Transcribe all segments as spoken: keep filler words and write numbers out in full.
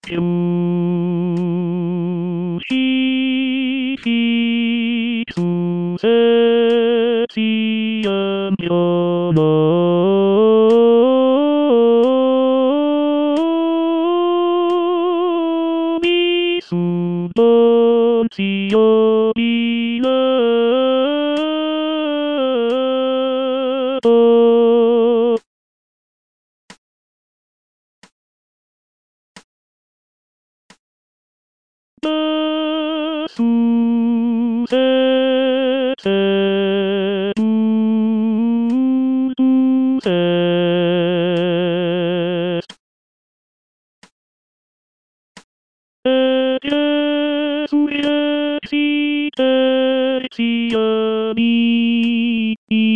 休息息出色气人飘落密苏多气有比了的苏塞塞嘟嘟塞耶稣耶西耶西耶咪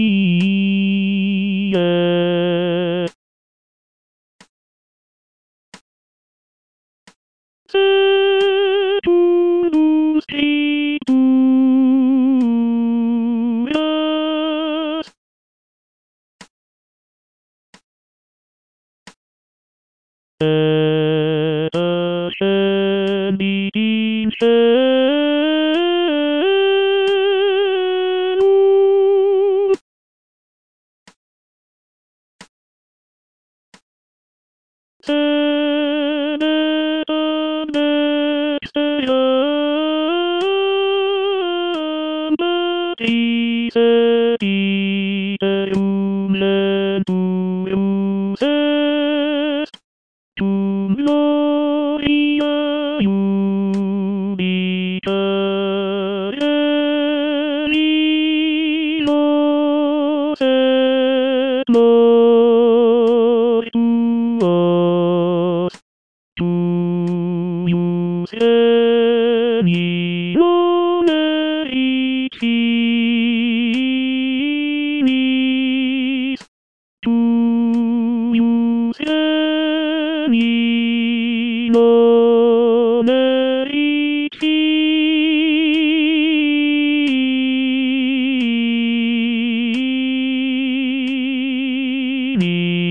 耶。Sedulus Eiduias. Eta Shenidin Shenus. Senetan Nextean Betise Ideum Lentuum Est Tum Gloria Iudica Elilos et Glorituos Tuius Elione Icinis Tuius Elilone Icinis